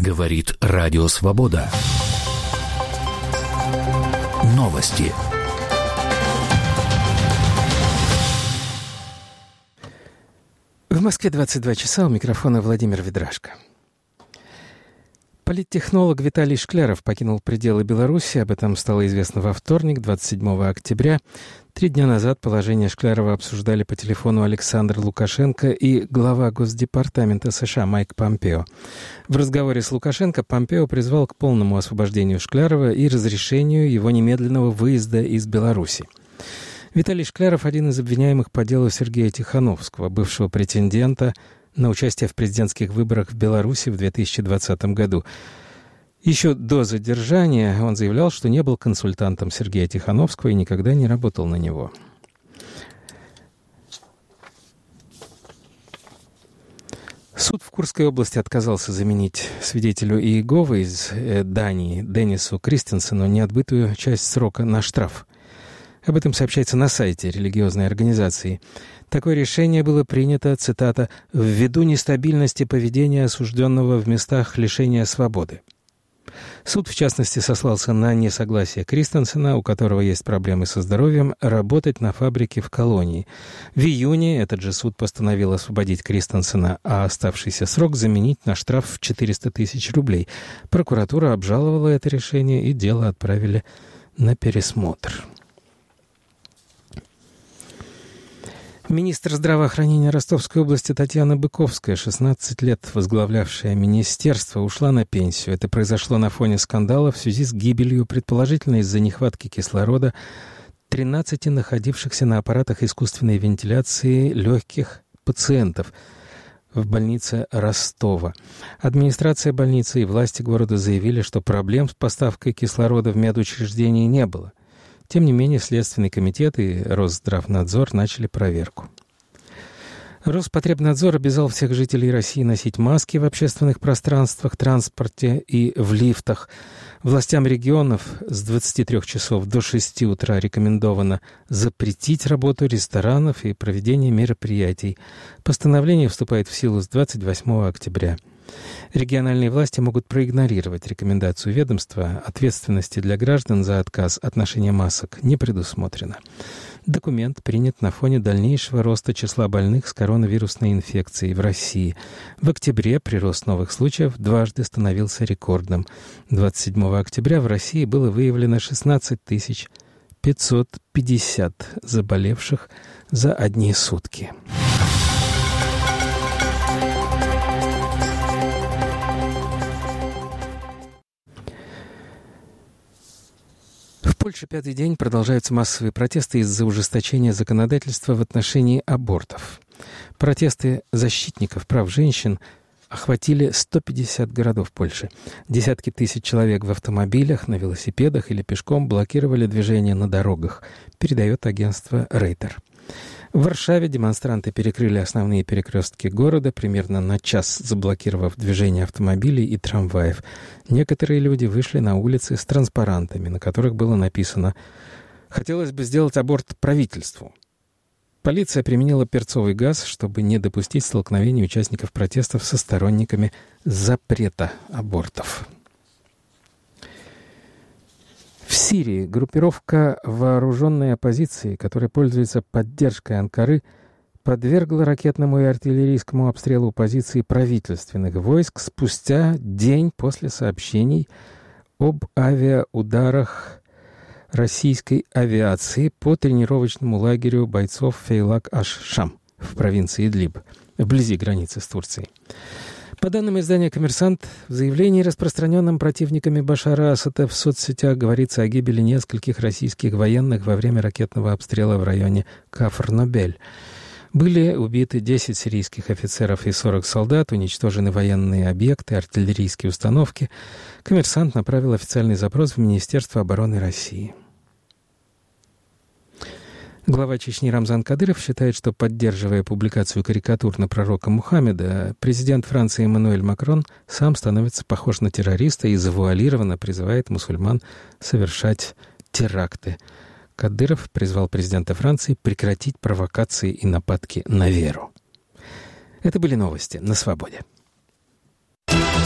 Говорит Радио Свобода. Новости. В Москве 22 часа, у микрофона Владимир Ведрашко. Политтехнолог Виталий Шкляров покинул пределы Беларуси. Об этом стало известно во вторник, 27 октября. 3 дня назад положение Шклярова обсуждали по телефону Александр Лукашенко и глава Госдепартамента США Майк Помпео. В разговоре с Лукашенко Помпео призвал к полному освобождению Шклярова и разрешению его немедленного выезда из Беларуси. Виталий Шкляров – один из обвиняемых по делу Сергея Тихановского, бывшего претендента на участие в президентских выборах в Беларуси в 2020 году. Еще до задержания он заявлял, что не был консультантом Сергея Тихановского и никогда не работал на него. Суд в Курской области отказался заменить свидетелю Иеговы из Дании Денису Кристенсену неотбытую часть срока на штраф. Об этом сообщается на сайте религиозной организации. Такое решение было принято, цитата, «ввиду нестабильности поведения осужденного в местах лишения свободы». Суд, в частности, сослался на несогласие Кристенсена, у которого есть проблемы со здоровьем, работать на фабрике в колонии. В июне этот же суд постановил освободить Кристенсена, а оставшийся срок заменить на штраф в 400 тысяч рублей. Прокуратура обжаловала это решение, и дело отправили на пересмотр. Министр здравоохранения Ростовской области Татьяна Быковская, 16 лет возглавлявшая министерство, ушла на пенсию. Это произошло на фоне скандала в связи с гибелью, предположительно из-за нехватки кислорода, 13 находившихся на аппаратах искусственной вентиляции легких пациентов в больнице Ростова. Администрация больницы и власти города заявили, что проблем с поставкой кислорода в медучреждении не было. Тем не менее, Следственный комитет и Росздравнадзор начали проверку. Роспотребнадзор обязал всех жителей России носить маски в общественных пространствах, транспорте и в лифтах. Властям регионов с 23 часов до 6 утра рекомендовано запретить работу ресторанов и проведение мероприятий. Постановление вступает в силу с 28 октября. Региональные власти могут проигнорировать рекомендацию ведомства. Ответственности для граждан за отказ от ношения масок не предусмотрено. Документ принят на фоне дальнейшего роста числа больных с коронавирусной инфекцией в России. В октябре прирост новых случаев дважды становился рекордным. 27 октября в России было выявлено 16 550 заболевших за одни сутки. В Польше 5-й день продолжаются массовые протесты из-за ужесточения законодательства в отношении абортов. Протесты защитников прав женщин охватили 150 городов Польши. Десятки тысяч человек в автомобилях, на велосипедах или пешком блокировали движение на дорогах, передает агентство Рейтер. В Варшаве демонстранты перекрыли основные перекрестки города, примерно на час заблокировав движение автомобилей и трамваев. Некоторые люди вышли на улицы с транспарантами, на которых было написано «Хотелось бы сделать аборт правительству». Полиция применила перцовый газ, чтобы не допустить столкновений участников протестов со сторонниками запрета абортов. В Сирии группировка вооруженной оппозиции, которая пользуется поддержкой Анкары, подвергла ракетному и артиллерийскому обстрелу позиции правительственных войск спустя день после сообщений об авиаударах российской авиации по тренировочному лагерю бойцов Фейлак-аш-Шам в провинции Идлиб, вблизи границы с Турцией. По данным издания «Коммерсант», в заявлении, распространенном противниками Башара Асада в соцсетях, говорится о гибели нескольких российских военных во время ракетного обстрела в районе Кафр-Нобель. Были убиты 10 сирийских офицеров и 40 солдат, уничтожены военные объекты, артиллерийские установки. «Коммерсант» направил официальный запрос в Министерство обороны России. Глава Чечни Рамзан Кадыров считает, что, поддерживая публикацию карикатур на пророка Мухаммеда, президент Франции Эммануэль Макрон сам становится похож на террориста и завуалированно призывает мусульман совершать теракты. Кадыров призвал президента Франции прекратить провокации и нападки на веру. Это были новости на «Свободе».